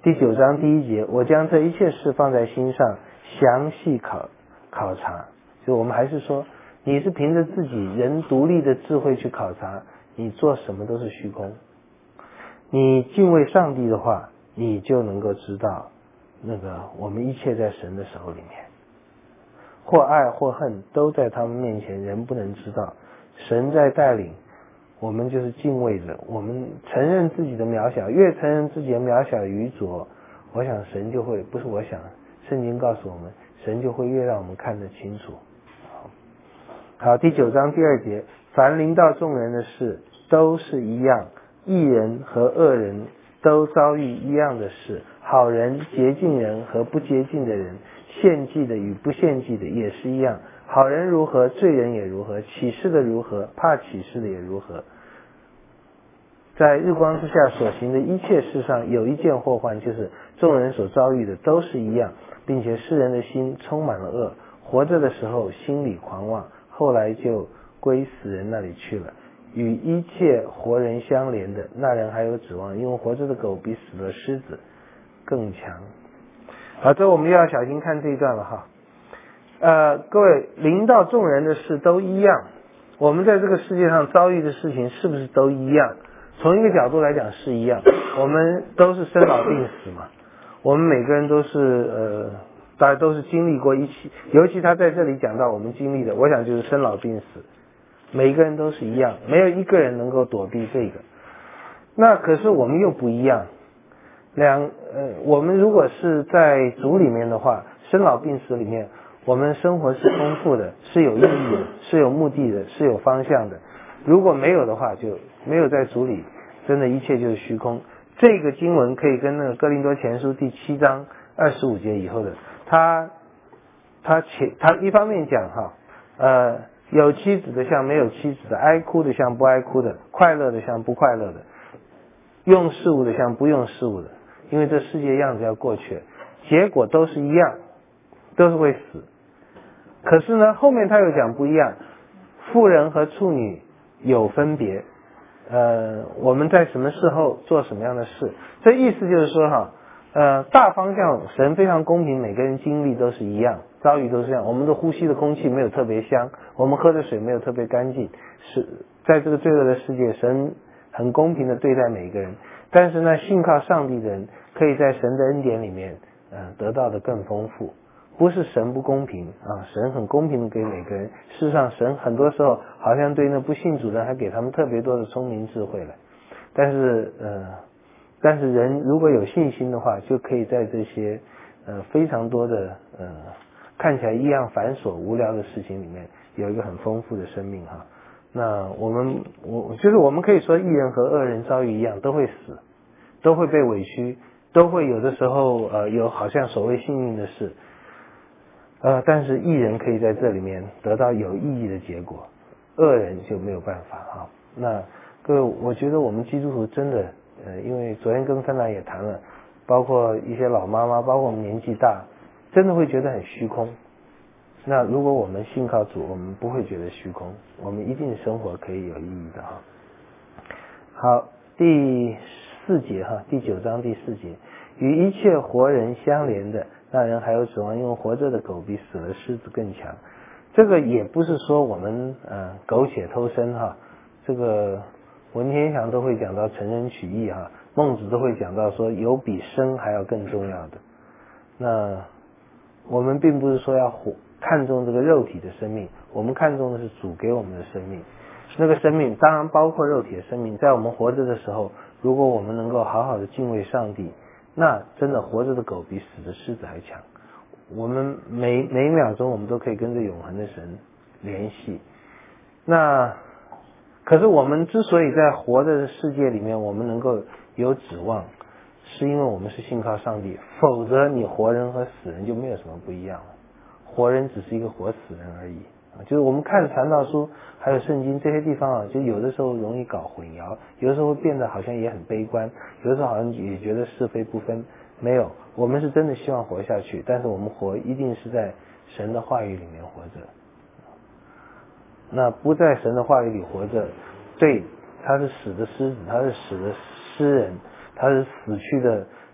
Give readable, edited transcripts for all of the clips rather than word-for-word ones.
第9章第1节，我将这一切事放在心上，详细考察。就我们还是说，你是凭着自己人独立的智慧去考察，你做什么都是虚空。你敬畏上帝的话，你就能够知道，我们一切在神的手里面，或爱或恨都在他们面前，人不能知道。神在带领我们，就是敬畏着，我们承认自己的渺小，越承认自己的渺小愚拙，我想神就会，不是我想，圣经告诉我们，神就会越让我们看得清楚。好，第9章第2节，凡临到众人的事都是一样，义人和恶人都遭遇一样的事，好人、洁净人和不洁净的人，献祭的与不献祭的也是一样，好人如何，罪人也如何，起誓的如何，怕起誓的也如何。在日光之下所行的一切事上，有一件祸患，就是众人所遭遇的都是一样，并且世人的心充满了恶，活着的时候心里狂妄，后来就归死人那里去了。与一切活人相连的那人还有指望，因为活着的狗比死了狮子更强。好，这我们要小心看这一段了哈。各位，临到众人的事都一样，我们在这个世界上遭遇的事情是不是都一样？从一个角度来讲是一样，我们都是生老病死嘛，我们每个人都是大家都是经历过一起，尤其他在这里讲到我们经历的，我想就是生老病死，每一个人都是一样，没有一个人能够躲避这个。那可是我们又不一样，我们如果是在主里面的话，生老病死里面，我们生活是丰富的，是有意义的，是有目的的，是有方向的。如果没有的话，就没有在主里，真的一切就是虚空。这个经文可以跟那个哥林多前书第7章25节以后的，他一方面讲有妻子的像没有妻子的，爱哭的像不爱哭的，快乐的像不快乐的，用事物的像不用事物的，因为这世界样子要过去了，结果都是一样，都是会死。可是呢，后面他又讲不一样，妇人和处女有分别，我们在什么时候做什么样的事，这意思就是说大方向神非常公平，每个人经历都是一样，遭遇都是一样。我们的呼吸的空气没有特别香，我们喝的水没有特别干净，是在这个罪恶的世界，神很公平的对待每一个人。但是呢，信靠上帝的人可以在神的恩典里面得到的更丰富。不是神不公平神很公平的给每个人。事实上，神很多时候好像对那不信主的人还给他们特别多的聪明智慧了。但是人如果有信心的话，就可以在这些非常多的看起来一样繁琐无聊的事情里面，有一个很丰富的生命哈。那我们可以说，义人和恶人遭遇一样，都会死，都会被委屈，都会有的时候有好像所谓幸运的事。但是义人可以在这里面得到有意义的结果，恶人就没有办法哈。那各位，我觉得我们基督徒真的因为昨天跟芬兰也谈了，包括一些老妈妈，包括我们年纪大，真的会觉得很虚空。那如果我们信靠主，我们不会觉得虚空，我们一定生活可以有意义的哈。好，第4节哈，第9章第4节，与一切活人相连的那人还有指望，因为活着的狗比死了狮子更强。这个也不是说我们苟且偷生哈，这个文天祥都会讲到成人取义哈，孟子都会讲到说有比生还要更重要的。那我们并不是说要看重这个肉体的生命，我们看重的是主给我们的生命。那个生命当然包括肉体的生命，在我们活着的时候，如果我们能够好好的敬畏上帝，那真的活着的狗比死的狮子还强。我们每一秒钟我们都可以跟着永恒的神联系。那可是我们之所以在活着的世界里面我们能够有指望，是因为我们是信靠上帝，否则你活人和死人就没有什么不一样了。活人只是一个活死人而已。就是我们看传道书还有圣经这些地方就有的时候容易搞混淆，有的时候变得好像也很悲观，有的时候好像也觉得是非不分。没有，我们是真的希望活下去，但是我们活一定是在神的话语里面活着。那不在神的话语里活着，对，他是死的狮子，他是死的诗人，他是死去的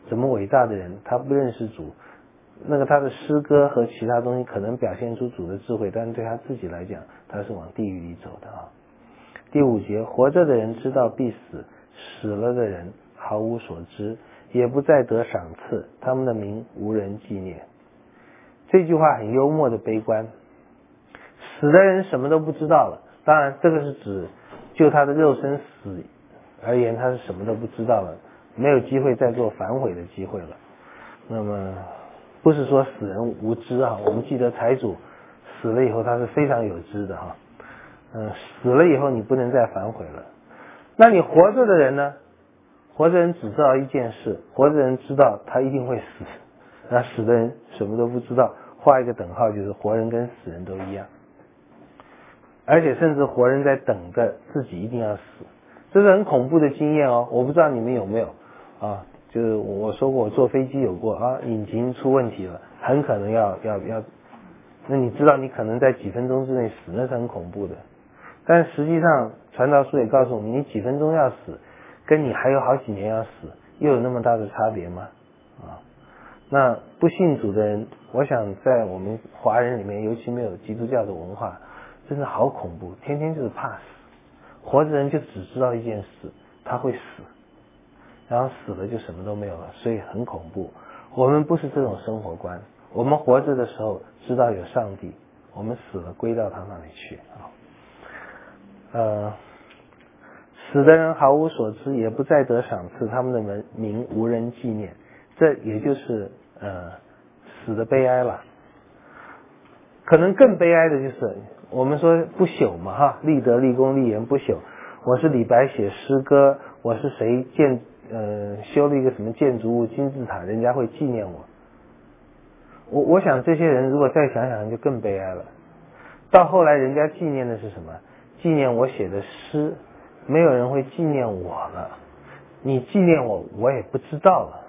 怎么伟大的人，他不认识主，那个他的诗歌和其他东西可能表现出主的智慧，但是对他自己来讲，他是往地狱里走的啊。第5节，活着的人知道必死，死了的人毫无所知，也不再得赏赐，他们的名无人纪念。这句话很幽默的悲观，死的人什么都不知道了，当然这个是指就他的肉身死而言，他是什么都不知道了，没有机会再做反悔的机会了。那么不是说死人无知啊，我们记得财主死了以后他是非常有知的哈，死了以后你不能再反悔了。那你活着的人呢？活着人只知道一件事，活着人知道他一定会死，那死的人什么都不知道，画一个等号，就是活人跟死人都一样，而且甚至活人在等着自己一定要死，这是很恐怖的经验哦。我不知道你们有没有啊？就是我说过，我坐飞机有过啊，引擎出问题了，很可能要，那你知道你可能在几分钟之内死，那是很恐怖的。但实际上传道书也告诉我们，你几分钟要死，跟你还有好几年要死，又有那么大的差别吗？啊，那不信主的人，我想在我们华人里面，尤其没有基督教的文化，真的好恐怖，天天就是怕死。活着人就只知道一件事，他会死，然后死了就什么都没有了，所以很恐怖。我们不是这种生活观，我们活着的时候知道有上帝，我们死了归到他那里去啊。死的人毫无所知，也不再得赏赐，他们的名无人纪念。这也就是死的悲哀了。可能更悲哀的就是我们说不朽嘛哈，立德立功立言不朽。我是李白写诗歌，我是谁修了一个什么建筑物金字塔，人家会纪念我。我想这些人如果再想想就更悲哀了。到后来人家纪念的是什么？纪念我写的诗，没有人会纪念我了。你纪念我，我也不知道了。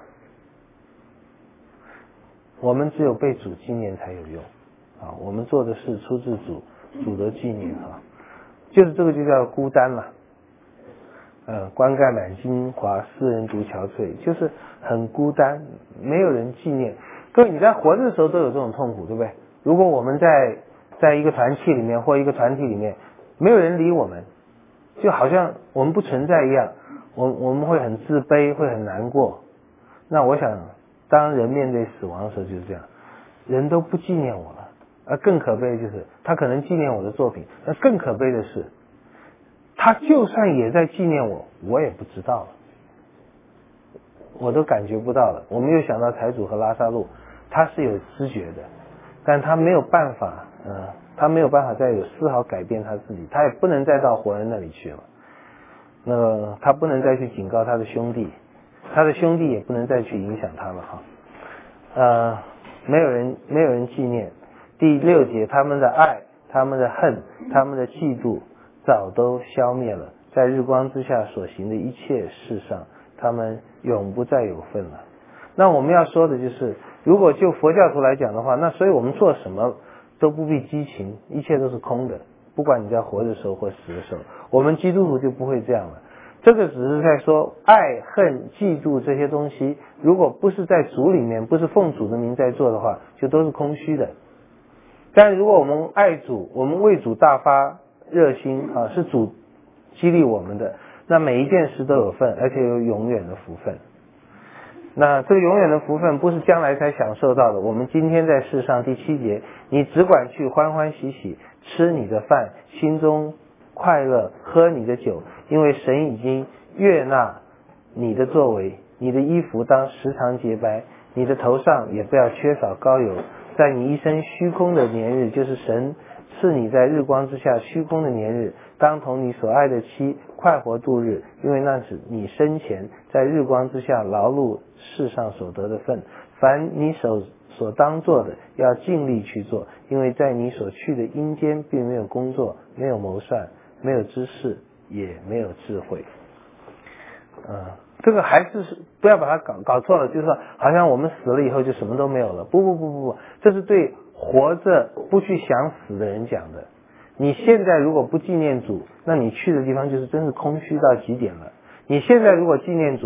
我们只有被主纪念才有用啊！我们做的事出自主，主的纪念啊，就是这个就叫孤单了。冠盖满京华，斯人独憔悴，就是很孤单，没有人纪念。各位，你在活着的时候都有这种痛苦，对不对？如果我们在一个团契里面或一个团体里面，没有人理我们，就好像我们不存在一样，我们会很自卑，会很难过。那我想，当人面对死亡的时候就是这样，人都不纪念我了。而更可悲的就是他可能纪念我的作品，那更可悲的是他就算也在纪念我，我也不知道了，我都感觉不到了。我们又想到财主和拉萨路，他是有知觉的，但他没有办法再有丝毫改变他自己，他也不能再到活人那里去了。那个他不能再去警告他的兄弟，他的兄弟也不能再去影响他了哈。没有人纪念。第6节，他们的爱，他们的恨，他们的嫉妒早都消灭了，在日光之下所行的一切事上，他们永不再有份了。那我们要说的就是，如果就佛教徒来讲的话，那所以我们做什么都不必激情，一切都是空的，不管你在活的时候或死的时候，我们基督徒就不会这样了。这个只是在说爱恨嫉妒这些东西，如果不是在主里面，不是奉主的名在做的话，就都是空虚的。但如果我们爱主，我们为主大发热心啊，是主激励我们的，那每一件事都有份，而且有永远的福分。那这个永远的福分不是将来才享受到的，我们今天在世上。第7节，你只管去欢欢喜喜吃你的饭，心中快乐，喝你的酒，因为神已经悦纳你的作为，你的衣服当时常洁白，你的头上也不要缺少膏油。在你一生虚空的年日，就是神赐你在日光之下虚空的年日，当同你所爱的妻快活度日，因为那是你生前在日光之下劳碌世上所得的份。凡你所当做的，要尽力去做，因为在你所去的阴间并没有工作，没有谋算，没有知识，也没有智慧。这个还是不要把它搞错了，就是说好像我们死了以后就什么都没有了。不，这是对活着不去想死的人讲的。你现在如果不纪念主，那你去的地方就是真是空虚到极点了。你现在如果纪念主，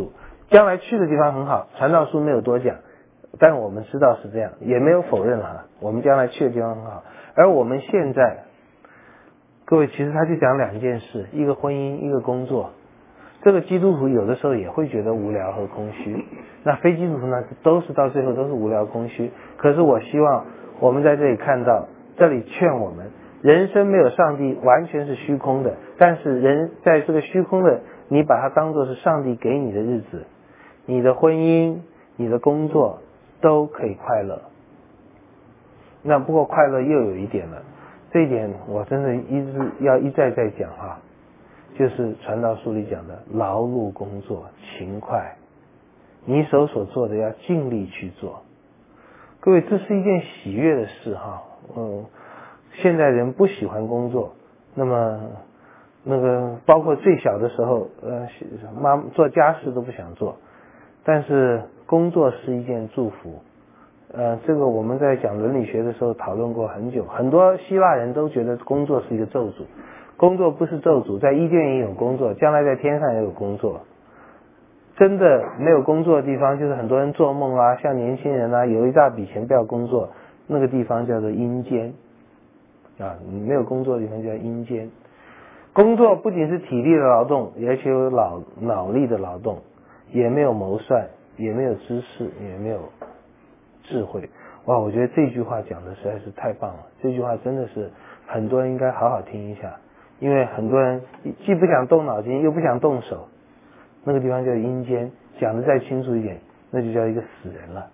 将来去的地方很好，传道书没有多讲，但我们知道是这样，也没有否认哈，我们将来去的地方很好。而我们现在，各位其实他就讲两件事，一个婚姻，一个工作。这个基督徒有的时候也会觉得无聊和空虚，那非基督徒呢，都是到最后都是无聊空虚。可是我希望我们在这里看到，这里劝我们，人生没有上帝完全是虚空的，但是人在这个虚空的，你把它当作是上帝给你的日子，你的婚姻，你的工作都可以快乐。那不过快乐又有一点了，这一点我真的一再讲哈，就是传道书里讲的劳碌工作勤快，你手所做的要尽力去做。各位，这是一件喜悦的事哈。现在人不喜欢工作，那么那个包括最小的时候，妈做家事都不想做，但是工作是一件祝福。这个我们在讲伦理学的时候讨论过很久，很多希腊人都觉得工作是一个咒诅。工作不是咒诅，在伊甸也有工作，将来在天上也有工作。真的没有工作的地方，就是很多人做梦啊，像年轻人啊，有一大笔钱不要工作，那个地方叫做阴间啊，没有工作的地方叫阴间。工作不仅是体力的劳动，而且有脑力的劳动，也没有谋算，也没有知识，也没有智慧。哇，我觉得这句话讲的实在是太棒了，这句话真的是很多人应该好好听一下，因为很多人既不想动脑筋，又不想动手，那个地方叫阴间，讲的再清楚一点，那就叫一个死人了。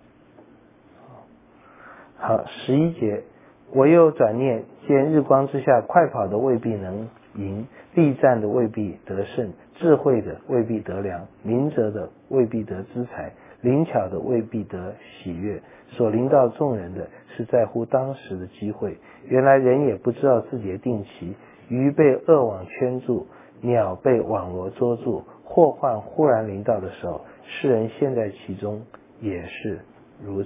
好，11节，我又转念，见日光之下，快跑的未必能赢，力战的未必得胜，智慧的未必得良，明哲的未必得资财，灵巧的未必得喜悦。所临到众人的是在乎当时的机会。原来人也不知道自己的定期，鱼被恶网圈住，鸟被网罗捉住，祸患忽然临到的时候，世人陷在其中也是如此。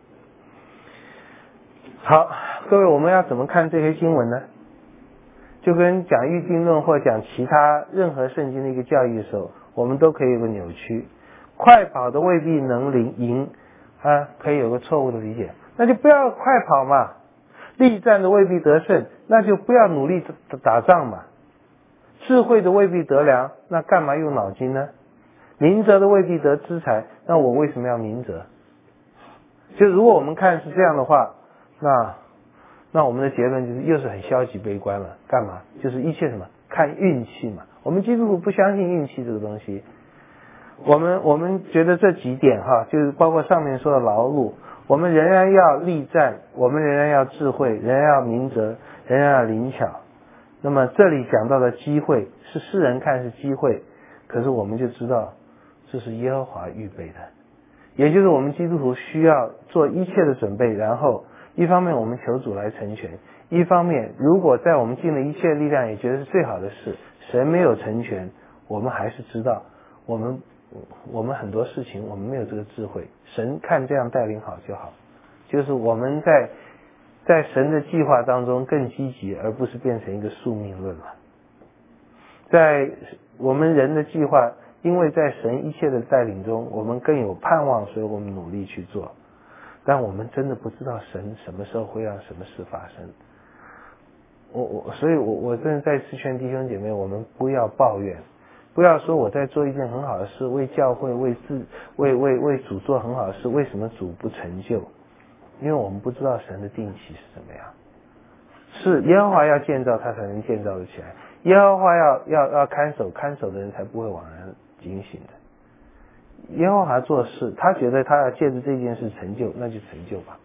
好，各位，我们要怎么看这些经文呢？就跟讲预定论或讲其他任何圣经的一个教义的时候，我们都可以有个扭曲。快跑的未必能赢啊，可以有个错误的理解，那就不要快跑嘛。力战的未必得胜，那就不要努力打仗嘛。智慧的未必得良，那干嘛用脑筋呢？明哲的未必得资财，那我为什么要明哲？就如果我们看是这样的话，那我们的结论就是又是很消极悲观了。干嘛？就是一切什么看运气嘛。我们基督徒不相信运气这个东西。我们觉得这几点哈，就是包括上面说的劳碌，我们仍然要力战，我们仍然要智慧，仍然要明哲，仍然要灵巧。那么这里讲到的机会，是世人看是机会，可是我们就知道这是耶和华预备的，也就是我们基督徒需要做一切的准备，然后一方面我们求主来成全，一方面如果在我们尽了一切力量也觉得是最好的事，神没有成全，我们还是知道我们很多事情我们没有这个智慧，神看这样带领好就好，就是我们在神的计划当中更积极，而不是变成一个宿命论了。在我们人的计划，因为在神一切的带领中，我们更有盼望，所以我们努力去做。但我们真的不知道神什么时候会让什么事发生。所以我真的再次劝弟兄姐妹，我们不要抱怨，不要说我在做一件很好的事，为教会为主做很好的事，为什么主不成就？因为我们不知道神的定期是怎么样。是耶和华要建造，他才能建造得起来。耶和华要看守，看守的人才不会枉然警醒的。耶和华做事，他觉得他要借着这件事成就，那就成就吧。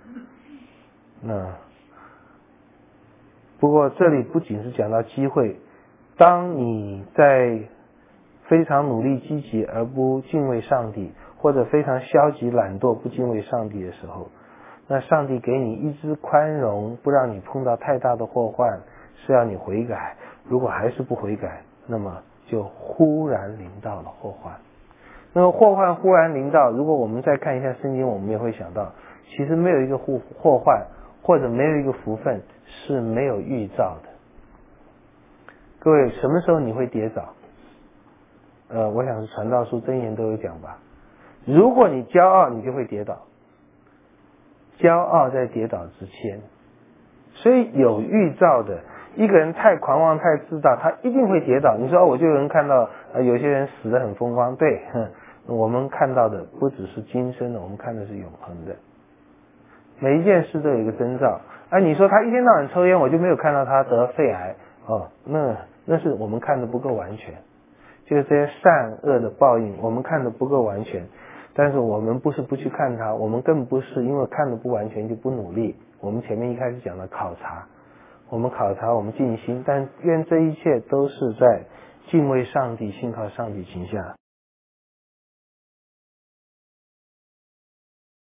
不过这里不仅是讲到机会，当你在非常努力积极而不敬畏上帝，或者非常消极懒惰不敬畏上帝的时候，那上帝给你一直宽容，不让你碰到太大的祸患，是要你悔改。如果还是不悔改，那么就忽然临到了祸患。那么祸患忽然临到，如果我们再看一下圣经，我们也会想到，其实没有一个祸患或者没有一个福分是没有预兆的。各位，什么时候你会跌倒？ 我想是传道书箴言都有讲吧。如果你骄傲，你就会跌倒。骄傲在跌倒之前，所以有预兆的。一个人太狂妄、太自大，他一定会跌倒。你说我就有人看到有些人死得很风光，对，我们看到的不只是今生的，我们看的是永恒的。每一件事都有一个征兆。你说他一天到晚抽烟，我就没有看到他得肺癌那是我们看的不够完全。就是这些善恶的报应，我们看的不够完全。但是我们不是不去看它，我们更不是因为看的不完全就不努力。我们前面一开始讲的考察，我们考察，我们尽心，但愿这一切都是在敬畏上帝、信靠上帝情下。